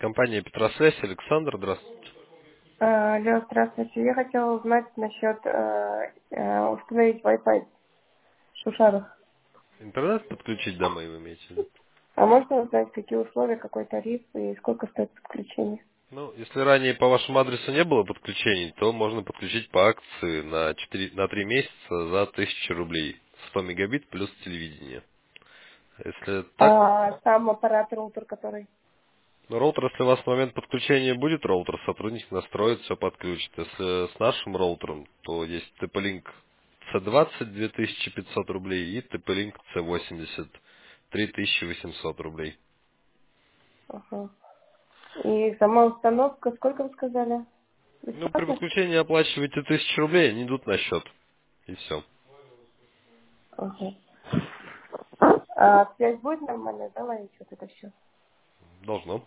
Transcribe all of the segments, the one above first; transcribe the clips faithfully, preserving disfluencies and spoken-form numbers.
Компания Петросвязь, Александр, здравствуйте. А, Алло, здравствуйте. Я хотела узнать насчет э, э, установить Wi-Fi в Шушарах. Интернет подключить домой вы имеете в виду? А можно узнать, какие условия, какой тариф и сколько стоит подключение? Ну, если ранее по вашему адресу не было подключений, то можно подключить по акции на, четыре, на три месяца за тысячу рублей. сто мегабит плюс телевидение. Если так, А сам аппарат роутер, который... ну, роутер, если у вас в момент подключения будет роутер, сотрудник настроит, все подключит. Если с нашим роутером, то есть ти пи-Link си двадцать две тысячи пятьсот рублей и ти пи-Link си восемьдесят три тысячи восемьсот рублей. Ага. И сама установка, сколько вы сказали? Ну, при Бесплатно? подключении оплачиваете тысячу рублей, они идут на счет. И все. Ага. А связь будет нормальная, да, ловить вот это все? Должно.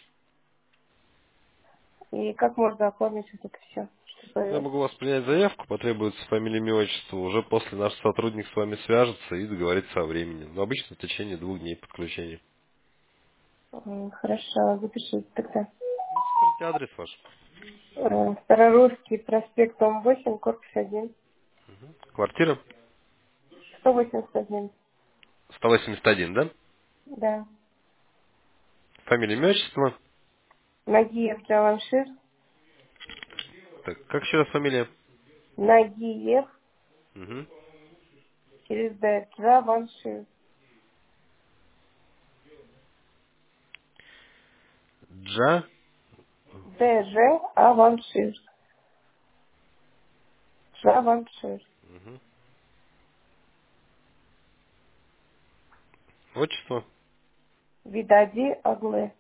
И как можно оформить вот это все? Я Чтобы... могу у вас принять заявку, потребуется фамилия, имя, отчество. Уже после наш сотрудник с вами свяжется и договорится о времени. Но обычно в течение двух дней подключения. М, Хорошо, запишите тогда. Ну, скажите адрес ваш. Э, Старорусский проспект, дом восемь, корпус один, Квартира сто восемьдесят один. сто восемьдесят один, да? Да. Фамилия, имя, отчество. Нагиев Джаваншир. Так, как еще раз фамилия? Нагиев Угу. через Д. Джаваншир. Джа. Д. Ж. Аваншир. Джаваншир. Угу. Отчество. Видади Аглы.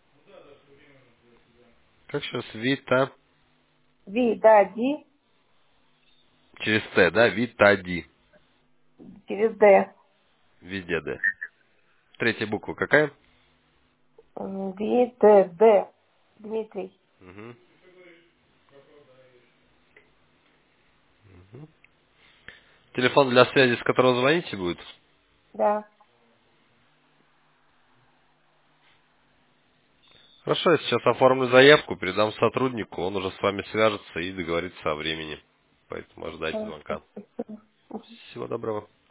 Как еще раз? Вита. Видади Через Т, да? Витади. через Д. Везде Д. Третья буква какая? М, Ви Д. Д. Дмитрий. Угу. Телефон для связи, с которого звоните, будет? Да. Хорошо, я сейчас оформлю заявку, передам сотруднику, он уже с вами свяжется и договорится о времени. Поэтому ожидайте Хорошо. звонка. Спасибо. Всего доброго.